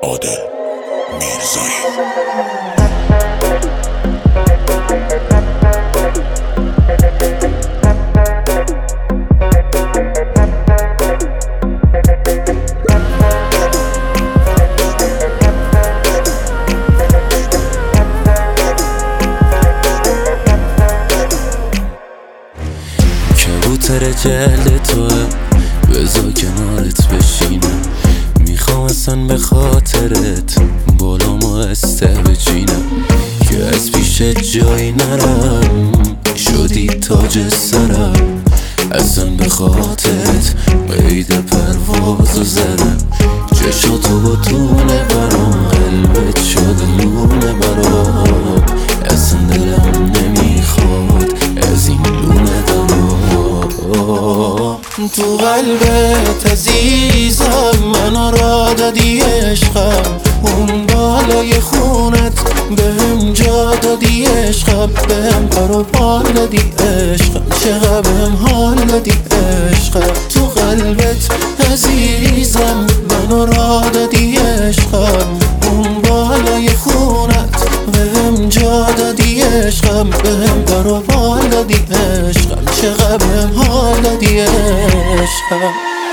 عادل میرزایی. کبوتر جلد توه بذار کنارت بشینم، میخوام اصلا به خاطرت بالامو استه بچینم که از پیش جایی نرم، شدی تاج سرم اصلا به خاطرت قید پرواز و زرم، چشاتو با دونه برام قلبت شد لونه برام، اصلا دلم نمیخواد از این لونه درام. تو قلبت عزیزم منو را دادی عشقم، اون بالای خونت بهم جا دادی عشقم، بهم پر و بال دادی عشقم، چقدر بهم حال دادی عشقم. تو قلبت عزیزم منو را دادی عشقم، اون بالای خونت بهم جا دادی عشقم، بهم پر و بال دادی عشقم، چقدر بهم حال دادی عشقم.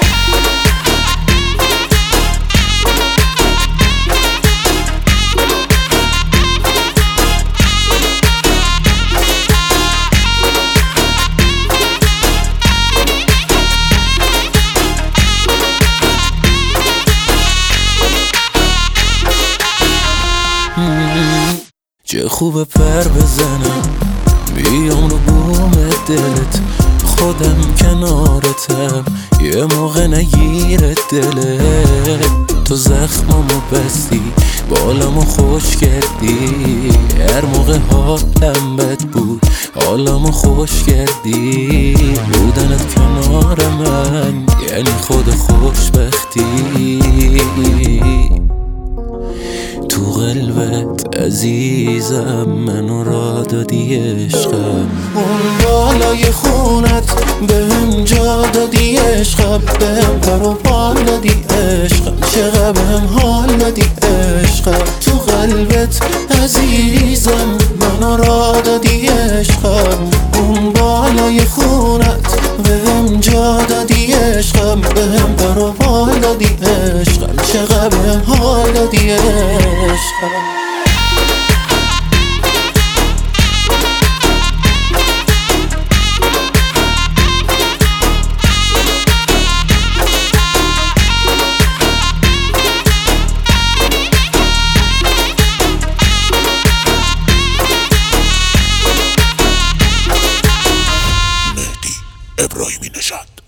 چه خوبه پر بزنم بیام رو بوم دلت، خودم کنارتم یه موقع نگیره دلت، تو زخمامو بستی بالامو خوش کردی، هر موقع حالم بد بود حالمو خوش کردی، بودنت کنار من یعنی خود خوشبختی. تو قلبت عزیزم منو را دادی عشقم، اون بالای خونت بهم جا دادی عشقم، بهم پر و بال دادی عشقم، چقدر بهم حال دادی عشقم. تو قلبت عزیزم منو را دادی عشقم، اون بالای خونت بهم جا دادی عشقم، بهم پر و بال دادی عشقم، چقدر بهم حال دادی عشقم. ابراهیمی نژاد.